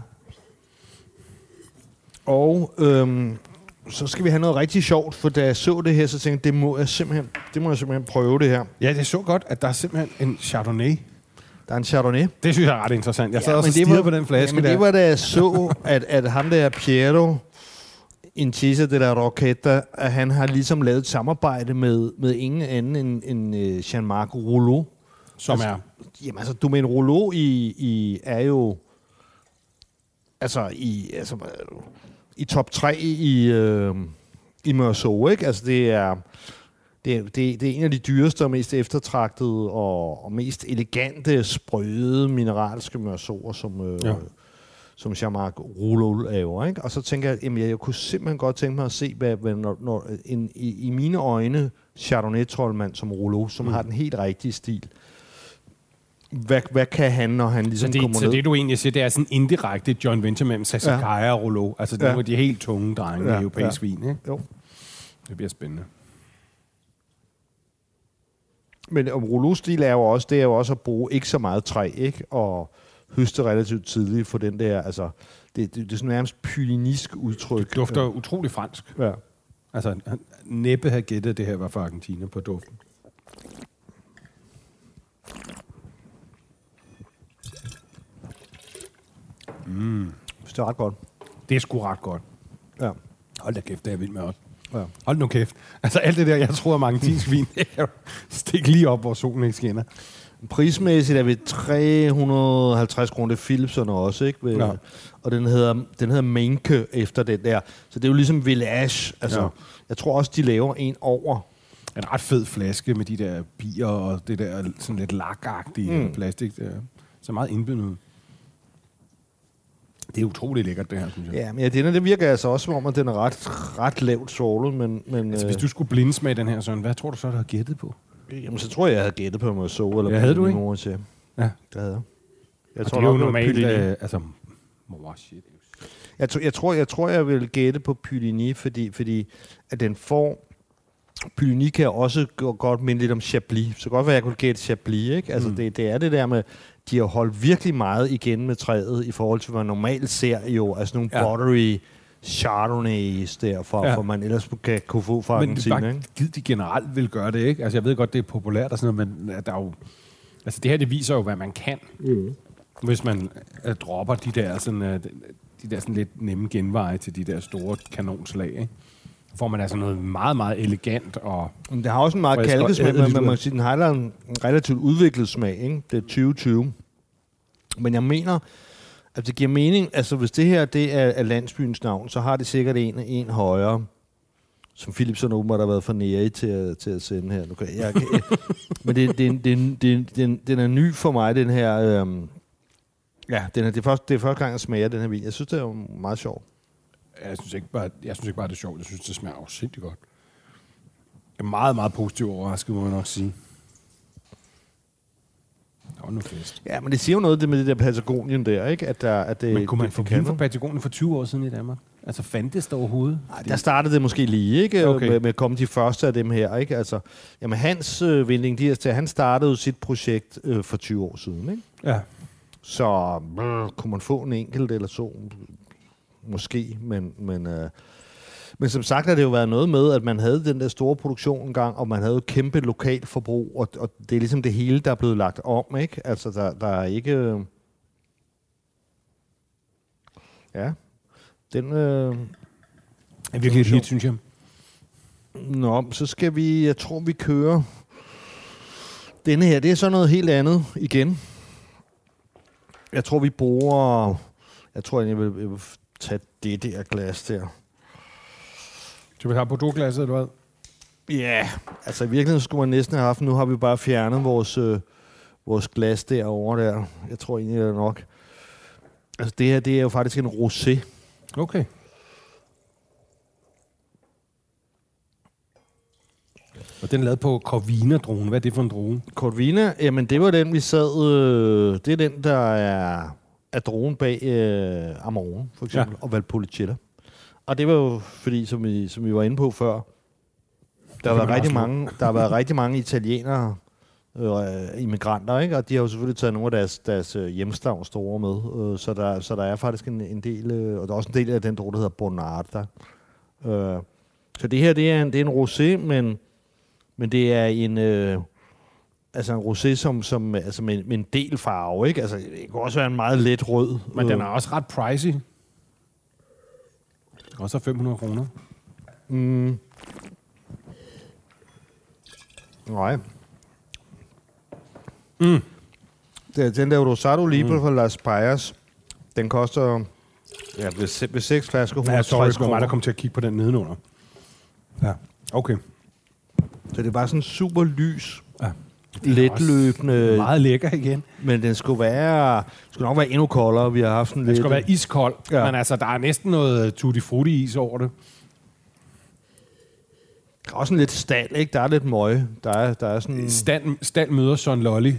Og... Øhm, så skal vi have noget rigtig sjovt, for da jeg så det her, så tænkte jeg, det må jeg simpelthen, det må jeg simpelthen prøve det her. Ja, det er så godt, at der er simpelthen en Chardonnay Der er en Chardonnay. Det synes jeg er ret interessant. Jeg sad Ja, også og men det stirrede var- på den flaske Ja, men der. det var da jeg så, at, at ham der Piero Incisa de la Roqueta, at han har ligesom lavet et samarbejde med, med ingen anden end, end uh, Jean-Marc Rouleau. Som altså, er... Jamen altså, du mener, Rouleau i, i, er jo... Altså, i, altså, i top tre i, øh, i Meursault, ikke? Altså, det er... Det er, det, det er en af de dyreste og mest eftertragtede og, og mest elegante, sprøde, mineralske Meursaulter, som, øh, Ja. som Jean-Marc Rouleau laver. Ikke? Og så tænker jeg, jamen, jeg, jeg kunne simpelthen godt tænke mig at se, hvad, hvad, når, når en, i, i mine øjne, Chardonnay-troldmand som Rouleau, som mm. har den helt rigtige stil. Hvad, hvad kan han, når han ligesom Så, kommer det, så ned? det, du egentlig siger, det er sådan en indirekte joint venture mellem Sassicaia ja. og Rouleau. Altså, det Ja. var de helt tunge drenge Ja, i europæisk ja. vin, ikke? Jo. Det bliver spændende. Men Rouleau-stil er jo også, det er jo også at bruge ikke så meget træ, ikke? Og høste relativt tidligt for den der, altså, det, det, det er sådan nærmest pyllinisk udtryk. Det dufter utrolig fransk. Ja. Altså, han næppe havde gættet, det her var fra Argentina på duften. Mm. Det er ret godt. Det er sgu ret godt. Ja. Hold da kæft, det er jeg vild med også. Ja. Hold nu kæft. Altså alt det der, jeg tror, at argentinsk vin, det er jo stik lige op, hvor solen ikke skinner. Prismæssigt er vi tre hundrede og halvtreds kroner. Det er Philips'erne også, ikke? Ved, Ja. Og den hedder, den hedder Mainke efter den der. Så det er jo ligesom Village. Altså, Ja. jeg tror også, de laver en over. En ret fed flaske med de der bier og det der sådan lidt lakagtige Mm. mm. plastik. Der. Så meget indbydende ud. Det er utrolig lækkert, det her, synes jeg. Ja, men ja, den her, det virker altså også som om, at den er ret, ret lavt sålet, men... men Altså, øh, hvis du skulle blindes med den her, Søren, hvad tror du så, du har gættet på? Jamen, så tror jeg, jeg havde gættet på mig så eller Ja, på havde du ikke? Mor, ja. Ja. Det havde jeg. Jeg Og tror det er jo nok, normalt, Puligny. øh, altså... Mor, shit. Jeg, tror, jeg, tror, jeg tror, jeg vil gætte på Puligny, fordi, fordi at den får... Puligny kan også gå godt minde lidt om Chablis. Så godt være, jeg kunne gætte Chablis, ikke? Altså, Mm. det, det er det der med... De har holdt virkelig meget igen med træet i forhold til, hvad man normalt ser jo. Altså nogle Ja. buttery Chardonnays der, for, Ja. for man ellers kan kunne få fra Men det er Argentina, bare ikke? givet, de generelt vil gøre det, ikke? Altså, jeg ved godt, det er populært og sådan noget, men der er jo... Altså, det her, det viser jo, hvad man kan. Mm. Hvis man uh, dropper de der, sådan, uh, de der sådan lidt nemme genveje til de der store kanonslag, ikke? Får man altså noget meget, meget elegant og... Men det har også en meget Og jeg skal- kalkesmag, jeg- men jeg- man må sige, den har en relativt udviklet smag, ikke? Det er tyve tyve. Men jeg mener, at det giver mening, altså hvis det her det er, er landsbyens navn, så har det sikkert en, en højere, som Philips'erne åbenbart har været for nære til at, til at sende her. Nu kan, jeg, jeg, men det, det, det, det, den, den er ny for mig, den her... Øhm, ja, den er, det, er første, det er første gang, jeg smager den her vin. Jeg synes, det er meget sjovt. Jeg synes ikke bare, jeg synes ikke bare det er sjovt. Jeg synes, det smager også sindssygt godt. Jeg er meget, meget positivt overrasket, må jeg nok sige. Det var nu fest. Ja, men det siger jo noget det med det der Patagonien der, ikke? At, der, at det, Men kunne man det, få det vin kan fra noget. Patagonien for tyve år siden i Danmark? Altså, fandtes der overhovedet? Ej, der startede det måske lige, ikke? Okay. Okay. Med, med at komme de første af dem her, ikke? Altså, jamen Hans øh, Vinding Dias, han startede jo sit projekt øh, for tyve år siden, ikke? Ja. Så brr, kunne man få en enkelt eller så, måske, men, men, øh, men som sagt har det jo været noget med, at man havde den der store produktion engang, og man havde jo kæmpe lokalt forbrug, og, og det er ligesom det hele, der er blevet lagt om, ikke? Altså, der, der er ikke... Øh, ja, den... Øh, Det er virkelig et hit, synes jeg. Nå, så skal vi... Jeg tror, vi kører... Denne her, det er så noget helt andet igen. Jeg tror, vi bruger... Jeg tror, jeg vil, jeg vil tage det der glas der. Så vi har Bordeaux-glasset, eller hvad? Ja, yeah. Altså i virkeligheden skulle man næsten have haft... Nu har vi bare fjernet vores, øh, vores glas derovre der. Jeg tror egentlig, det er nok... Altså det her, det er jo faktisk en rosé. Okay. Og den er lavet på Corvina-druen. Hvad er det for en drue? Corvina, jamen det var den, vi sad... Øh, det er den, der er, er druen bag øh, Amarone, for eksempel, ja. Og Valpolicella. Og det var jo, fordi, som vi, som vi var inde på før, der har været rigtig mange, der har været rigtig mange italienere, øh, immigranter, ikke? Og de har jo selvfølgelig taget nogle af deres, deres hjemstavns store med. Øh, så, der, så der er faktisk en, en del, øh, og der er også en del af den drue, der hedder Bonarda. Øh, så det her, det er en, det er en rosé, men, men det er en... Øh, altså en rosé som, som altså med, med en del farve, ikke? Altså, det kan også være en meget let rød. Men den er også ret pricey. Også fem hundrede kroner. Mm. Nej. Mm. Det, den der Rosado Libre mm. fra Las Payas, den koster ja, ved, ved seks flasker Ja, sorry, hundrede og tres det var mig, der kroner. kom til at kigge på den nedenunder. Ja, okay. Så det er bare sådan super lys, Ja. letløbende. Meget lækker igen. Men den skulle være, skulle nok være endnu koldere. Vi har haft sådan Den lidt. skal være iskold, Ja. men altså, der er næsten noget tutti frutti is over det. Der er også en lidt stald, ikke? Der er lidt møg. Der er, der er sådan... Stand, stand møder Son Lolly.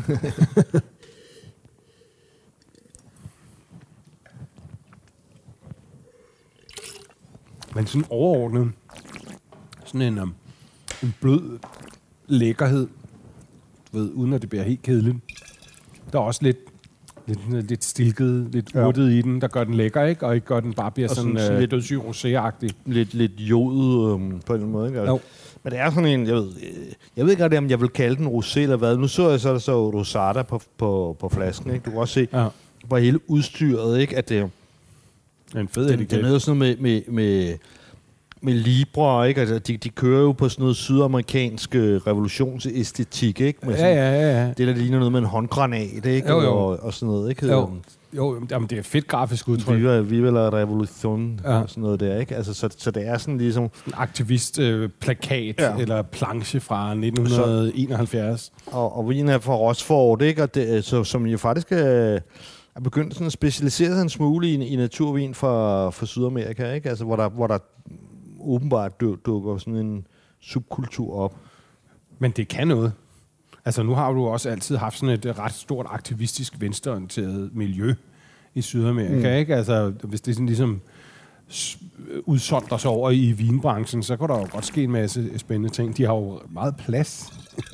Men sådan overordnet, sådan en, um, en blød lækkerhed, du ved, uden at det bliver helt kedeligt. Der er også lidt, lidt, lidt stilket, lidt Ja. urtet i den, der gør den lækker, ikke? Og ikke gør den bare bliver Og sådan, sådan- sådan sådan øh, lidt- dødssyg rosé-agtig. Lidt, lidt jod øhm, på en måde, ikke? Jo. Men det er sådan en, jeg ved, øh, jeg ved ikke rigtig, om jeg vil kalde den rosé eller hvad. Nu så jeg så, der så Rosada på, på, på flasken, ikke? Du kan også se, Ja. på hele udstyret, ikke? At det, Det er en fed den, etiket. den er jo sådan noget med, med, med, med Libre, ikke? Altså, de, de kører jo på sådan noget sydamerikansk øh, revolutionsæstetik, ikke? Med Ja, sådan, ja, ja, ja. det, der ligner noget med en håndgranat, ikke? Jo, jo. Og, og sådan noget, ikke? Jo, jo jamen, det er et fedt grafisk udtryk. Viva, Viva la Revolution, Ja. og sådan noget der, ikke? Altså, så, så det er sådan ligesom... En aktivist-plakat Ja. øh, eller planche fra nitten enoghalvfjerds. Og, og vinen er fra Rochefort, ikke? Og det, så, som jo faktisk er, er begyndt sådan at specialisere sig en smule i, i naturvin fra, fra Sydamerika, ikke? Altså, hvor der, hvor der åbenbart du, dukker sådan en subkultur op. Men det kan noget. Altså, nu har du også altid haft sådan et ret stort aktivistisk venstreorienteret miljø i Sydamerika, mm. ikke? Altså, hvis det sådan ligesom s- udsondrer sig over i vinbranchen, så kan der jo godt ske en masse spændende ting. De har jo meget plads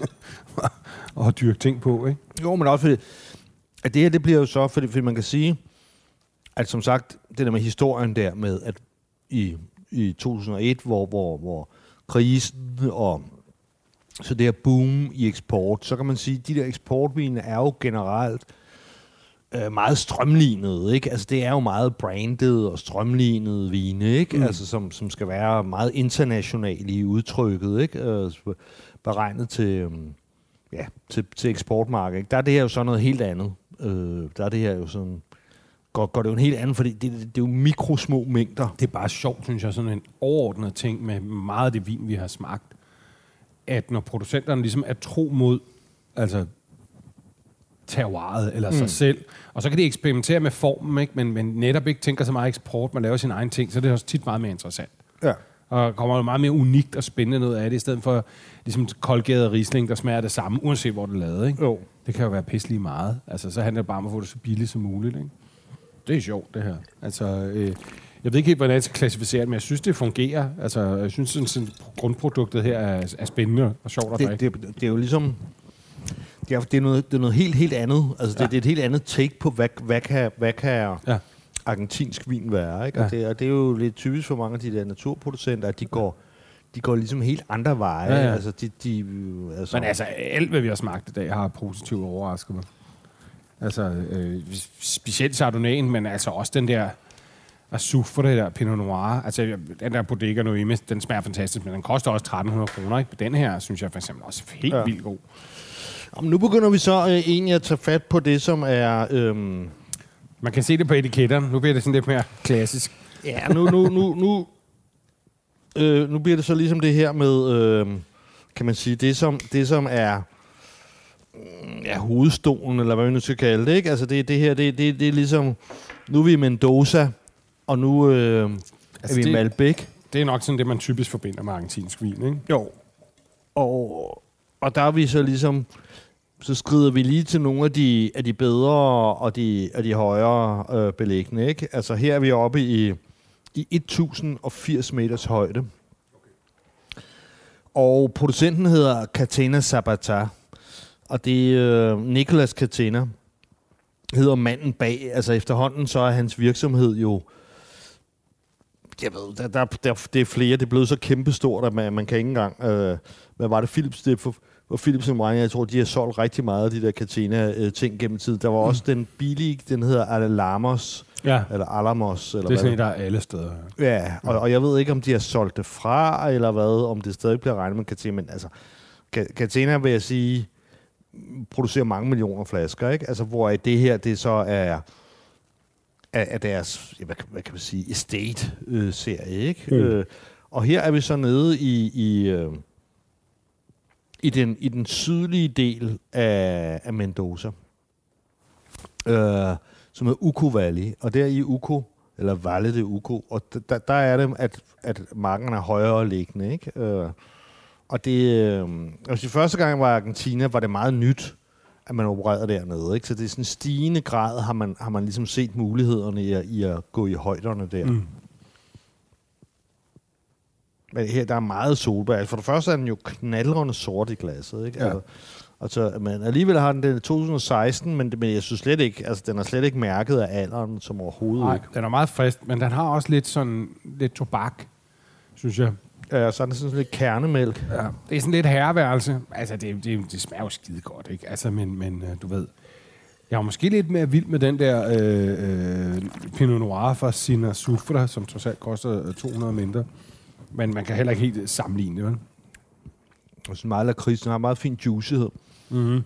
at dyrke ting på, ikke? Jo, men også fordi, at det her, det bliver jo så, fordi, fordi man kan sige, at som sagt, det der med historien der med, at i, i to tusind og et, hvor, hvor, hvor krisen og så det her boom i eksport, så kan man sige, at de der eksportvine er jo generelt øh, meget strømlignede, ikke? Altså det er jo meget branded og strømlignede vine, ikke? Mm. Altså som, som skal være meget internationale i udtrykket, ikke? Øh, beregnet til, øh, ja, til, til eksportmarkedet, ikke? Der er det her jo så noget helt andet. Øh, der er det her jo sådan, går, går det jo en helt anden, fordi det, det, det er jo mikrosmå mængder. Det er bare sjovt, synes jeg, sådan en overordnet ting med meget af det vin, vi har smagt, at når producenterne ligesom er tro mod altså terroiret eller mm. sig selv, og så kan de eksperimentere med formen, ikke? Men, men netop ikke tænker så meget eksport, man laver sin egen ting, så det er også tit meget mere interessant. Ja. Og kommer jo meget mere unikt og spændende noget af det, i stedet for ligesom koldgæret Riesling, der smager det samme, uanset hvor det er lavet, ikke? Jo. Det kan jo være pisselig meget. Altså, så handler det bare om at få det så billigt som muligt, ikke? Det er sjovt, det her. Altså, øh, jeg ved ikke helt, hvordan jeg skal klassificere det, men jeg synes, det fungerer. Altså, jeg synes, sådan, sådan, grundproduktet her er, er spændende og sjovt at Det, drikke. det, det er jo ligesom... Det er, det er, noget, det er noget helt, helt andet. Altså, det, Ja. det er et helt andet take på, hvad, hvad kan, hvad kan Ja. argentinsk vin være, ikke? Og, Ja. det, og det er jo lidt typisk for mange af de der naturproducenter, at de går, de går ligesom helt andre veje. Ja, ja. Altså, de, de, altså, Men altså, alt, hvad vi har smagt i dag, har positivt overrasket mig. Altså, øh, specielt Chardonnay'en, men altså også den der Azuf for det der Pinot Noir. Altså, den der Bodega Noime, den smager fantastisk, men den koster også tretten hundrede kroner, ikke? Den her, synes jeg for eksempel også er helt Ja. ja. vildt god. Jamen, nu begynder vi så øh, egentlig at tage fat på det, som er... Øhm, Man kan se det på etiketterne. Nu bliver det sådan lidt mere klassisk. ja, nu, nu, nu, nu, øh, nu bliver det så ligesom det her med, øh, kan man sige, det som, det som er mm, ja, hovedstolen, eller hvad vi nu skal kalde det, ikke? Altså det, det her, det, det, det er ligesom, nu er vi i Mendoza, og nu øh, Altså, er vi i det- Malbec. Det er nok sådan det, man typisk forbinder med argentinsk vin, ikke? Jo. Og, og der er vi så ligesom, så skrider vi lige til nogle af de, af de bedre og de, af de højere øh, beliggende, ikke? Altså her er vi oppe i, i et tusind og firs meters højde. Og producenten hedder Catena Zapata. Og det er øh, Nicolas Catena, hedder manden bag. Altså efterhånden så er hans virksomhed jo, Jeg ved, der, der, der, det er flere. Det er blevet så kæmpestort, at man, man kan ikke engang... Øh, hvad var det? Philips, det for, for Philips og Moreno, jeg tror, de har solgt rigtig meget af de der Catena-ting gennem tiden. Der var mm. også den billige, den hedder Alamos, ja. eller Alamos. Eller det er sådan, hvad der er alle steder. Ja, og, og jeg ved ikke, om de har solgt det fra, eller hvad, om det stadig bliver regnet med Catena, men altså, Catena, vil jeg sige, producerer mange millioner flasker, ikke? Altså, hvor det her, det så er... af deres, hvad kan, hvad kan man sige, estate-serie, ikke? Mm. Øh, og her er vi så nede i i, øh, i, den, i den sydlige del af, af Mendoza, øh, som er Uco Valley, og der i Uco, eller Valle de Uco, og der, der er det, at, at marken er højere liggende, ikke? Øh, og det, øh, altså første gang jeg var i Argentina, var det meget nyt, at man opererede dernede, ikke? Så det er sådan en stigende grad, har man, har man ligesom set mulighederne i at, i at gå i højderne der. Mm. Men her, der er meget solbær. For det første er den jo knaldrende sort i glasset, ikke? Ja. Altså, men alligevel har den den to tusind og seksten, men, men jeg synes slet ikke, altså den er slet ikke mærket af alderen, som overhovedet Nej, ikke. Den er meget frisk, men den har også lidt sådan, lidt tobak, synes jeg. Ja, så er det sådan lidt kernemælk. Ja, det er sådan lidt herreværelse. Altså, det, det, det smager jo skide godt, ikke? Altså, men, men du ved, jeg var måske lidt mere vild med den der øh, øh, Pinot Noir fra Sina Sufra, som trods alt koster to hundrede mindre. Men man kan heller ikke helt sammenligne det, vel? Og sådan meget lakrids, den har meget fin juicehed. Mm-hmm.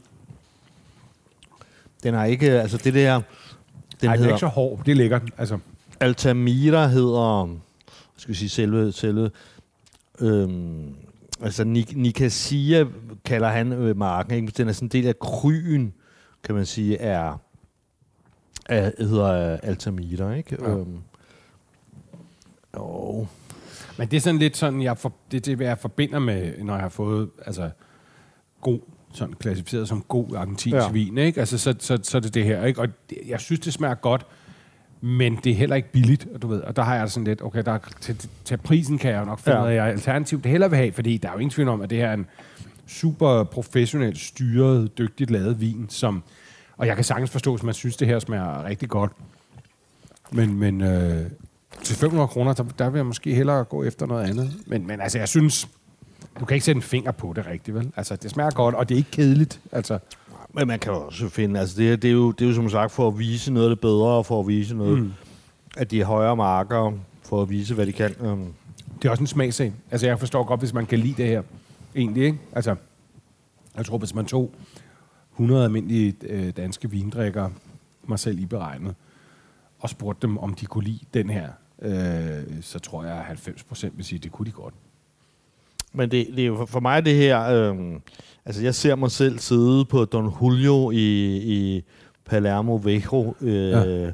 Den har ikke, altså det der... Den Nej, den er ikke så hård. Det er lækkert, altså. Altamira hedder, skal vi sige, selve... selve øhm, altså Nicasia kalder han øh, marken, ikke? Den er sådan en del af kryen, kan man sige, er... er hedder Altamira, ikke? Ja. Øhm, oh. Men det er sådan lidt sådan, jeg for, det er det, jeg forbinder med, når jeg har fået altså, god, sådan klassificeret som god argentinsk ja. vin, ikke? Altså, så, så, så er det det her, ikke? Og det, jeg synes, det smager godt, men det er heller ikke billigt, du ved. Og der har jeg sådan lidt, okay, der, til, til prisen kan jeg jo nok finde noget, ja. jeg alternativt det hellere vil have, fordi der er jo ingen tvivl om, at det her er en super professionelt styret, dygtigt lavet vin, som, og jeg kan sagtens forstå, hvis man synes, det her smager rigtig godt. Men, men øh, til fem hundrede kroner, der, der vil jeg måske hellere gå efter noget andet. Men, men altså, jeg synes, du kan ikke sætte en finger på det rigtigt, vel? Altså, det smager godt, og det er ikke kedeligt. Altså. Men man kan jo også finde, altså det, det, er jo, det er jo som sagt for at vise noget af det bedre, og for at vise noget mm. af de højere marker, for at vise, hvad de kan. Um. Det er også en smagssag. Altså, jeg forstår godt, hvis man kan lide det her. Egentlig, ikke? Altså, jeg tror, hvis man tog hundrede almindelige øh, danske vindrikkere, mig selv i beregnet, og spurgte dem, om de kunne lide den her, øh, så tror jeg, at halvfems procent vil sige, at det kunne de godt. Men det, det er jo for mig det her... Øh, altså, jeg ser mig selv sidde på Don Julio i, i Palermo Viejo øh, ja.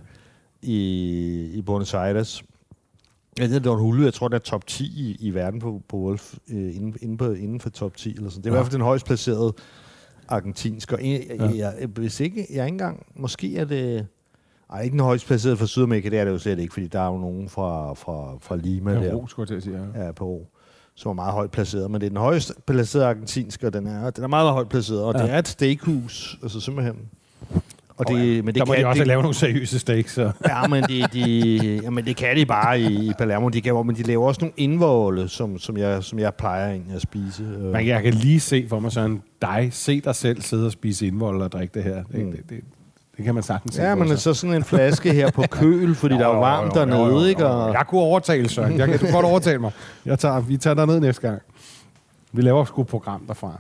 i, i Buenos Aires. Ja, det er Don Julio, jeg tror, det er top ti i, i verden på, på Wolf, øh, inden, inden, på, inden for top ti. Eller sådan. Det er ja. i hvert fald den højst placerede argentinsk. Og jeg, ja. jeg, jeg, hvis ikke, jeg ikke engang... Måske er det... Ej, ikke den højst placerede fra Sydamerika, det er det jo slet ikke, fordi der er jo nogen fra, fra, fra Lima. Peru, der. skulle jeg til at sige. Ja, ja Peru, som er meget højt placeret. Men det er den højst placerede argentinske, og den er, den er meget højt placeret. Og ja. det er et steakhus, altså simpelthen. Og det, oh, ja. men det der må kan, de også det, lave nogle seriøse steaks. Så. Ja, men, de, de, jamen, det kan de bare i, i Palermo. De kan, men de laver også nogle indvolde, som, som, jeg, som jeg plejer egentlig at spise. Men jeg kan lige se for mig sådan, dig, se dig selv sidde og spise indvolde og drikke det her. Det, mm. det, det, det kan man sagtens se. Ja, men så sådan en flaske her på køl, fordi jo, der er varmt jo, jo, dernede, jo, jo, jo. ikke? Og jeg kunne overtale, Søren. Jeg kan, du kan godt overtale mig. Jeg tager, vi tager derned næste gang. Vi laver sgu et program derfra.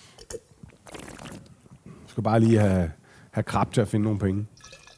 Vi skal bare lige have, have krab til at finde nogle penge.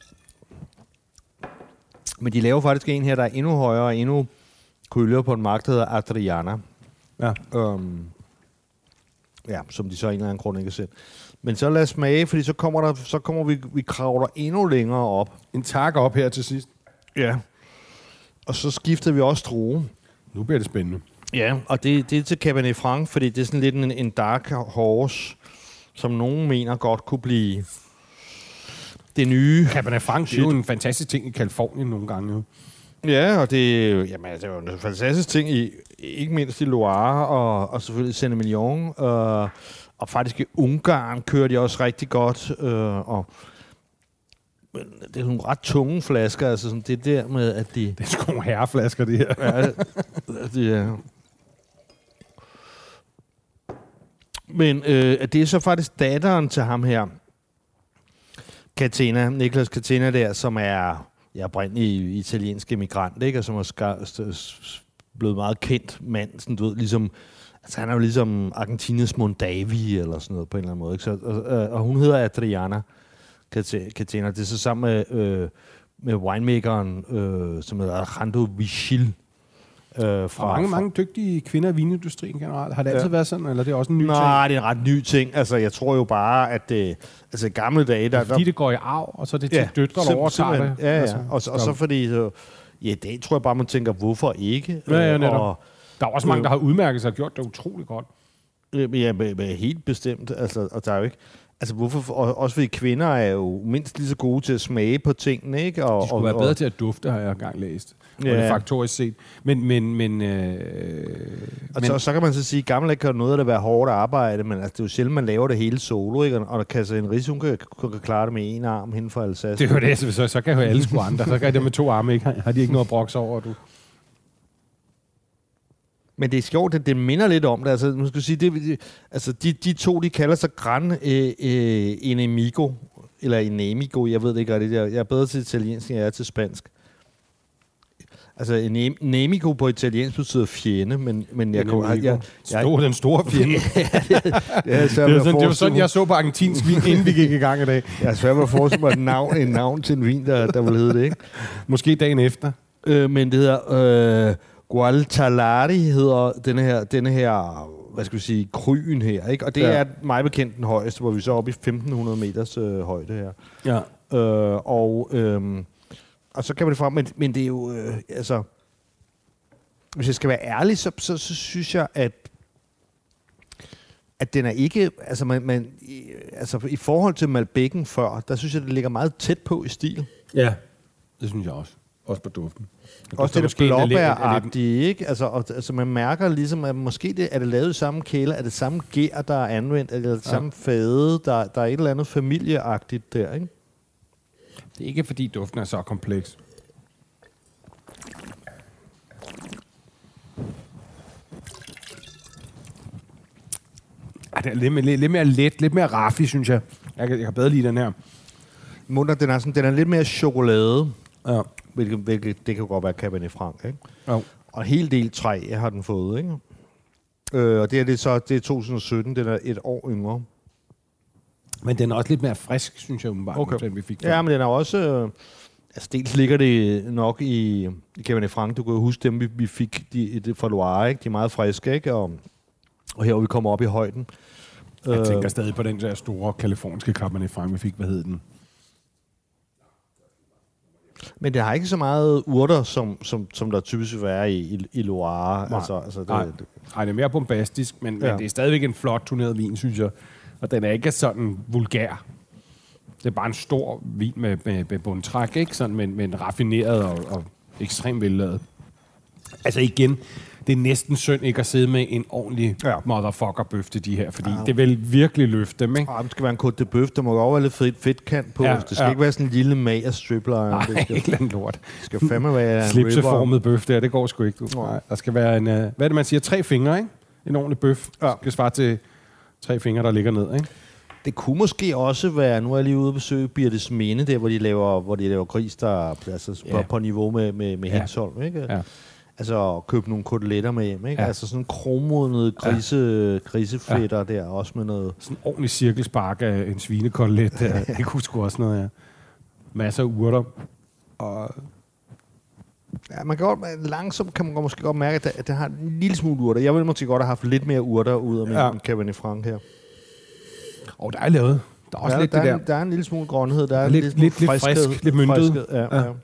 Men de laver faktisk en her, der er endnu højere og endnu køligere på en mark, der hedder Adriana. Ja. Um, ja, som de så af en eller anden grund ikke har set. Men så lad os smage, fordi så kommer, der, så kommer vi, vi kravler endnu længere op. En tak op her til sidst. Ja. Og så skifter vi også drue. Nu bliver det spændende. Ja, og det, det er til Cabernet Franc, fordi det er sådan lidt en, en dark horse, som nogen mener godt kunne blive det nye. Cabernet Franc er jo en fantastisk ting i Californien nogle gange. Jo. Ja, og det, jamen, det er jo en fantastisk ting, i, ikke mindst i Loire og, og selvfølgelig Saint-Emilion. Og, og faktisk i Ungarn kører de også rigtig godt. Øh, og Men det er nogle ret tunge flasker, altså sådan, det der med, at de... Det er sgu nogle herreflasker, det her. Ja, det er... Men øh, det er så faktisk datteren til ham her, Catena, Nicolas Catena der, som er ja, oprindelig italiensk emigrant, ikke? Og som er ska- blevet meget kendt mand, sådan, du ved, ligesom... Altså, han er jo ligesom Argentinas Mondavi, eller sådan noget, på en eller anden måde, ikke? Så, og, og hun hedder Adriana Catena. Det er så sammen med, øh, med winemakeren, øh, som hedder Alejandro Vigil. Øh, fra, mange, mange dygtige kvinder i vinindustrien generelt. Har det altid ja. været sådan, eller det er også en ny Nej, ting? det er en ret ny ting. Altså, jeg tror jo bare, at det... Altså, i gamle dage... Der, Fordi det går i arv, og så er det til ja, døtre, der overtager det. Ja, ja. Altså, Og, så, og så fordi... Så, ja, det tror jeg bare, man tænker, hvorfor ikke? Ja, ja, netop. Og, der er også mange, der har udmærket sig og gjort det utroligt godt. ja, med, med helt bestemt. Altså, og der er jo ikke... Altså, hvorfor... Og, også fordi kvinder er jo mindst lige så gode til at smage på tingene, ikke? Og, De skulle og, være bedre og, til at dufte, har jeg engang læst. Ja. Og det er faktorisk set. Men, men, men... Øh, og men så, så kan man så sige, at gamle kan noget af det være hårdt arbejde, men altså, det er jo sjældent, man laver det hele solo, ikke? Og der kan så en ris, hun kan, kan klare det med en arm hende for Alsace. det er jo det, så, så, så kan jo alle sgu andre. Så kan det med to arme, ikke? Har de ikke noget at brokse over, du? Men det er sjovt, at det minder lidt om det. Altså, man skal sige, det, altså de, de to, de kalder sig Gran øh, øh, Enemigo, eller Enemigo, jeg ved det ikke rigtig. Jeg er bedre til italiensk, end jeg er til spansk. Altså, Enemigo på italiensk betyder fjende, men, men jeg kunne... Jeg, jeg, Stor, den store fjende. ja, det, det, det, er det, var sådan, det var sådan, jeg så på argentinsk vin, inden vi gik i gang i dag. Jeg er svært ved at forestille mig et navn, en navn til en vin, der, der vil hedde det, ikke? Måske dagen efter. Øh, men det hedder... Øh, Gualtalari hedder denne her, denne her, hvad skal vi sige, kryen her, ikke? Og det ja. er mig bekendt den højeste, hvor vi så er oppe i femten hundrede meters øh, højde her. Ja. Øh, og, øh, og så kan man det frem, men, men det er jo, øh, altså, hvis jeg skal være ærlig, så, så, så synes jeg, at at den er ikke, altså, man, man, i, altså i forhold til Malbec'en før, der synes jeg, det ligger meget tæt på i stil. Ja, det synes jeg også. Også på duften. Det også det der blåbæragtige, ikke? Altså, og, altså, man mærker ligesom, at måske det, er det lavet i samme kæler, er det samme gær, der er anvendt, eller det ja. samme fade, der, der er et eller andet familieagtigt der, ikke? Det er ikke, fordi duften er så kompleks. Ej, det er lidt, lidt, lidt mere let, lidt mere raffi, synes jeg. Jeg kan, jeg kan bedre lide den her. Munden, den er, sådan, den er lidt mere chokolade. Ja. Hvilket, hvilket det kan godt være Cabernet Franc, ikke? Jo. Og en hel del træ har den fået, ikke? Øh, og det er det så, det er to tusind og sytten, den er et år yngre. Men den er også lidt mere frisk, synes jeg, umiddelbart, okay. den vi fik. Ja, men den er også... Øh, altså, dels ligger det nok i, i Cabernet Franc. Du kan jo huske dem, vi, vi fik de, de fra Loire, ikke? De er meget friske, ikke? Og, og her hvor vi kommer op i højden. Jeg tænker øh, stadig på den der store kaliforniske Cabernet Franc, vi fik. Hvad hed den? Men det har ikke så meget urter, som, som, som der typisk vil være i, i, i Loire. Nej. Altså, altså det, Nej. det. Nej, det er mere bombastisk, men, Ja. men det er stadigvæk en flot turneret vin, synes jeg. Og den er ikke sådan vulgær. Det er bare en stor vin med, med, med bundtræk, ikke? Sådan, men, men raffineret og, og ekstremt vellavet. Altså igen, det er næsten synd ikke at sidde med en ordentlig Ja. motherfucker-bøf til de her, fordi ja. det vil virkelig løfte dem, ikke? Ah, det skal være en côte de bœuf. Der må jo også være lidt fedt fedtkant på. Ja, Det skal ja. ikke være sådan en lille mager stripler. Nej, det skal, ikke andet lort. det skal fandme være en Slipseformet bøf der, det går sgu ikke. Du. Nej. Nej, der skal være en, uh, hvad er det, man siger? Tre fingre, ikke? En ordentlig bøf. Ja. Ja. Skal svare til tre fingre, der ligger ned, ikke? Det kunne måske også være, nu er jeg lige ude at besøge Birtes Minde, der hvor de laver, hvor de laver gris, der er altså, Ja. på, på niveau med, med, med Ja. Hensholm, ikke? Ja. Altså købe nogle koteletter med hjem, ikke? Ja. Altså sådan kromodnede grise, grisefætter der, også med noget... Sådan en ordentlig cirkelspark af en svinekotelet der. Det kunne sgu også noget, ja. Masser af urter. Og Ja, man kan godt, langsomt kan man godt, måske godt mærke, at det, at det har en lille smule urter. Jeg ville måske godt have haft lidt mere urter ud af min Ja. Cabernet Franc her. oh, der er lavet. Der er også Ja, lidt der, det er, der. der er en lille smule grønhed. Der er Lidt- en lille smule lidt- lidt friskhed- frisk, lidt myntet. friskhed, Ja, ja. Ja. ja.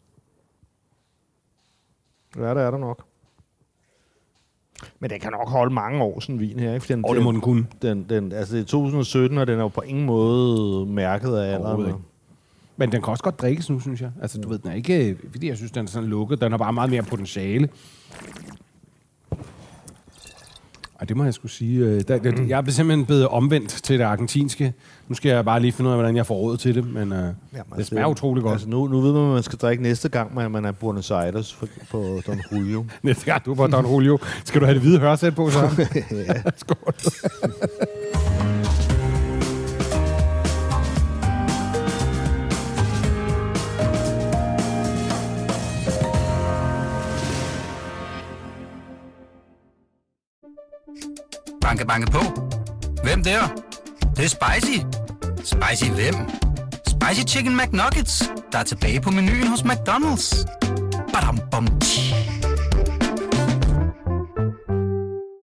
Ja, der er der nok. Men den kan nok holde mange år, sådan en vin her. Ikke? Fordi den, Og det må den kunne. den, den, altså det er to tusind og sytten, og den er jo på ingen måde mærket af alderen. Overhovedet ikke. Men den kan også godt drikkes nu, synes jeg. Altså, du ved, den er ikke... Fordi jeg synes, den er sådan lukket. Den har bare meget mere potentiale. Ej, det må jeg skulle sige. Øh, der, der, jeg er simpelthen blevet omvendt til det argentinske. Nu skal jeg bare lige finde ud af, hvordan jeg får råd til det, men øh, Jamen, det smager det, utrolig godt. Altså nu, nu ved man, hvad man skal drikke næste gang, man, man er Buenos Aires for, på Don Julio. Næste gang du er på Don Julio, skal du have det hvide hørsæt på, så? Ja. Skål. Banke, banke på. Hvem der? Det, det er spicy. Spicy hvem? Spicy Chicken McNuggets, der er tilbage på menuen hos McDonald's. Badum, bom, tji.